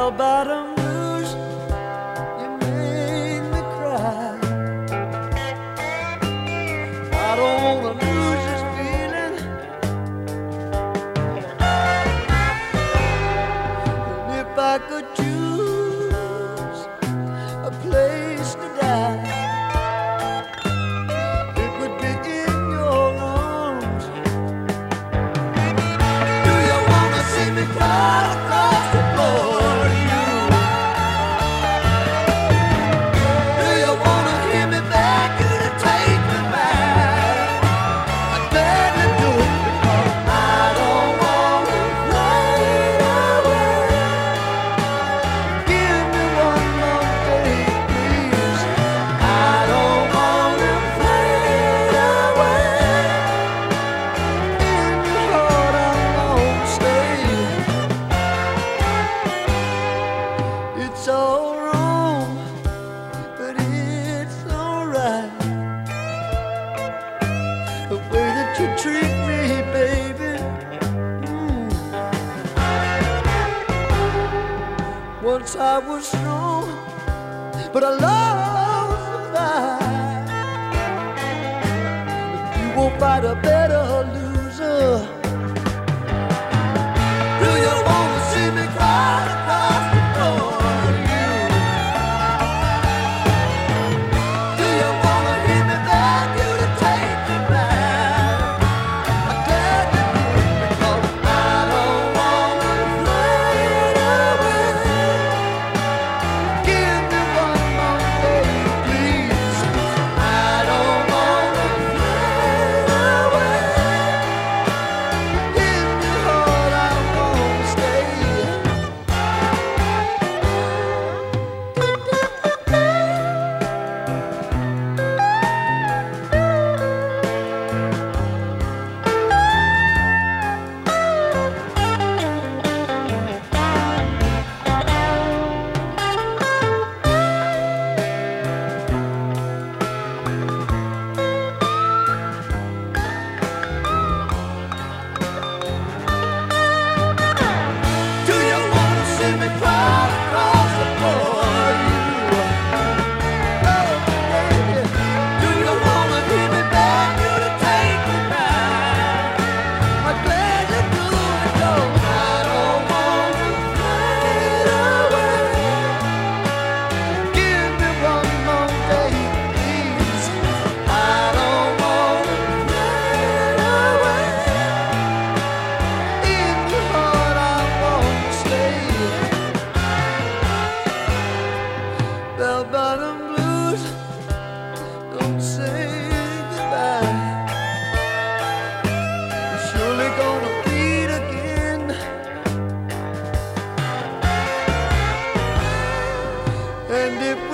Bell bottom blues, you make me cry. I don't wanna lose this feeling. And if I could choose a place to die, it would be in your arms. Do you wanna see me cry across the floor? It's all wrong, but it's alright. The way that you treat me, baby. Once I was strong, but I lost the fight. You won't fight a better loser. Do you wanna see me cry across the floor? Bell bottom blues, don't say goodbye. You're surely gonna bleed again. And if